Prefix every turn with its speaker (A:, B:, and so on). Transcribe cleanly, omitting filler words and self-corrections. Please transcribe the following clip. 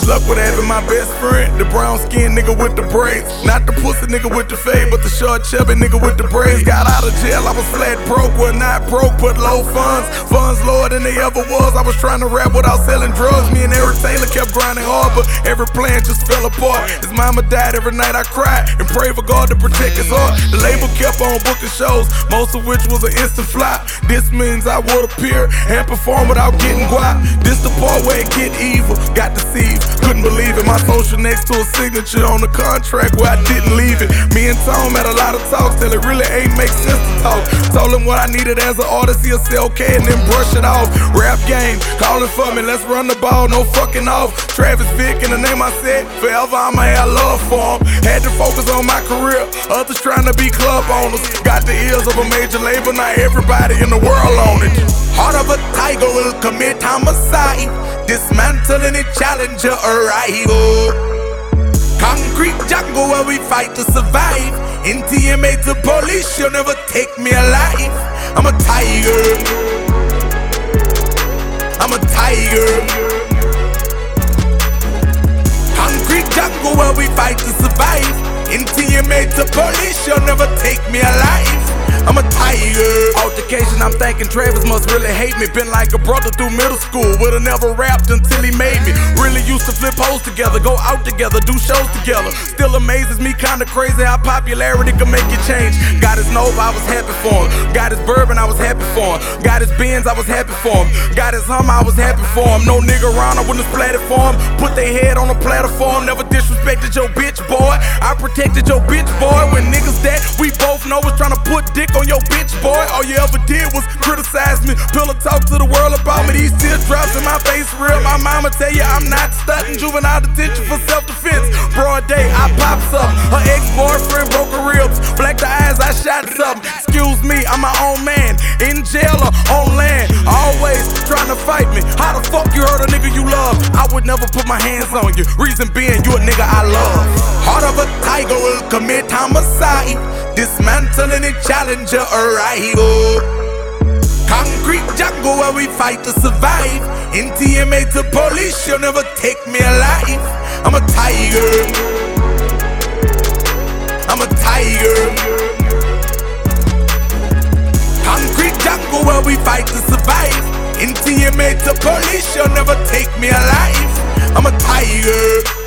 A: luck with having my best friend, the brown skinned nigga with the braids. Not the pussy nigga with the fade, but the short chubby nigga with the braids. Got out of jail, I was flat broke, well not broke, but low funds. Funds lower than they ever was. I was trying to rap without selling drugs. Me and Eric Taylor kept grinding hard, but every plan just fell apart. His mama died, every night I cried and prayed for God to protect his heart. The label kept on booking shows, most of which was an instant flop. This means I would appear and perform without getting guap. This the part where it get evil, got deceived, couldn't believe it. My social next to a signature on the contract where I didn't leave it. Me and Tom had a lot of talks till it really ain't make sense to talk. Told him what I needed as an artist, he'll say okay and then brush it off. Rap game, calling for me, let's run the ball, no fucking off. Travis Vick in the name I said, forever I'ma have love for him. Had to focus on my career, others trying to be club owners. Got the ears of a major label, not everybody in the world on it. Heart of a tiger will commit homicide, dismantle any challenger arrival. Concrete jungle where we fight to survive. NTMA to police, you'll never take me alive. I'm a tiger, I'm a tiger. Concrete jungle where we fight to survive. NTMA to police, you'll never take me alive. I'm a tiger. Altercation, I'm thinking Travis must really hate me. Been like a brother through middle school, would've never rapped until he made me. Really used to flip hoes together, go out together, do shows together. Still amazes me, kinda crazy how popularity can make you change. Got his Nova, I was happy for him. Got his Bourbon, I was happy for him. Got his Benz, I was happy for him. Got his Hummer, I was happy for him. No nigga around, I wouldn't have splatted for him. Put their head on a platform, never disrespected your bitch, boy. I protected your bitch, boy. When niggas that we both know was trying to put dick on your bitch, boy. All you ever did was criticize me, pillow talk to the world about me. These teardrops in my face real. My mama tell you I'm not stunting. Juvenile detention for self-defense. Broad day, I popped something. Her ex-boyfriend broke her ribs. Blacked her eyes, I shot something. Excuse me, I'm my own man. In jail or on land, always trying to fight me. How the fuck you hurt a nigga you love? I would never put my hands on you. Reason being, you a nigga I love. Heart of a tiger will commit homicide, dismantle any challenger arrival. Concrete jungle where we fight to survive. NTMA to police, you'll never take me alive. I'm a tiger, I'm a tiger. Concrete jungle where we fight to survive. NTMA to police, you'll never take me alive. I'm a tiger.